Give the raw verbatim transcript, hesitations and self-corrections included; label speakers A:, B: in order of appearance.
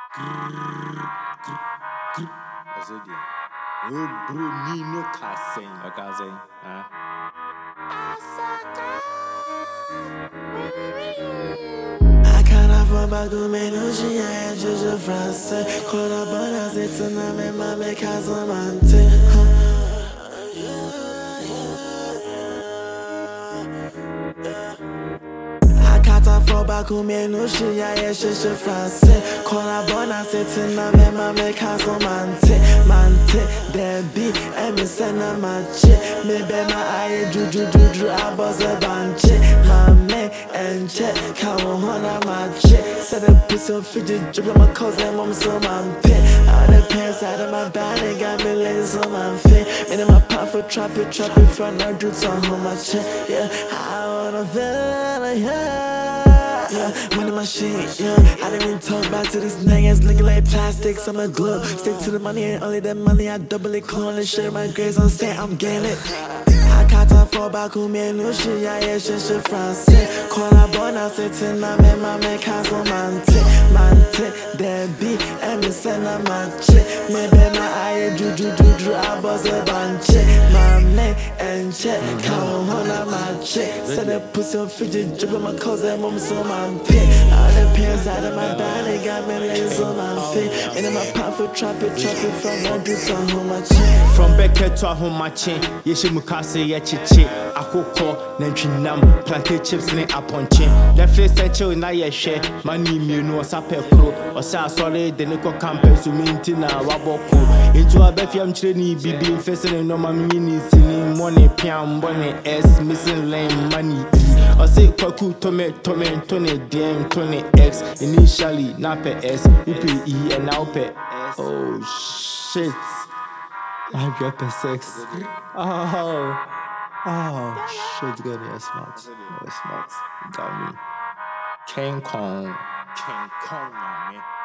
A: I said, oh, Brunino Cassing, or Cassing, huh?
B: I can't afford back to me, no, she ain't just a France. Caught up on us, it's a name, my make us a man. I can't afford back to me, no, she ain't just a France. Caught up on us, it's a name, my make us a man. Mante, there be, and me send a match. Maybe my eye, juju, juju, I was a bunch. My man, and check, come on, I'm a chick. Said a piece of fidget, drip my cousin, mom, so I'm pit. All the pants out of my body, got me legs on my feet. And in my pop for trap it, trap it, front, I do talk on my chin. Yeah, I wanna feel like, yeah. Yeah, money my shit, yeah. I didn't even talk back to this niggas looking like plastics. I'm a glue. Stick to the money and only that money I double it, clone and share my grades on set. I'm getting it. I can't afford back with me, no shit, yeah, yeah, shit, shit, France. Call a bonus, it's in my man, my man, castle, mante, mante, there be, and me send a match. Maybe my eye, juju, juju, I was a bunch. My man, and check, come on, I'm a chick. Said that pussy on fidget, drip my cousin, mom, so my pit. All the pants out of my body, got me legs on my feet. And in my pop for trap it, trap it, from my dudes on home, my chin.
A: From Becker to a home, my chin, Yeshimukase, Yachichi, Akoko, Nentrinam, planted chips in upon chin. The face I chill in I share, money, you know, Sape Pro, or Sa Solid, the Nico Campus, to Mintina, Waboko, into a Befiam Trini, Bibi, facing a normal mini, singing money, piam, bonnet, S, missing lame money. I say Kwaku, Tome, Tome, Tony, Dame, Tony X, initially, Nape S, U P E, and now Pe. Oh shit. I got the sex. Oh, oh, shit, good. Yeah, smart. Yeah, smart. Got me. King Kong. King Kong, man.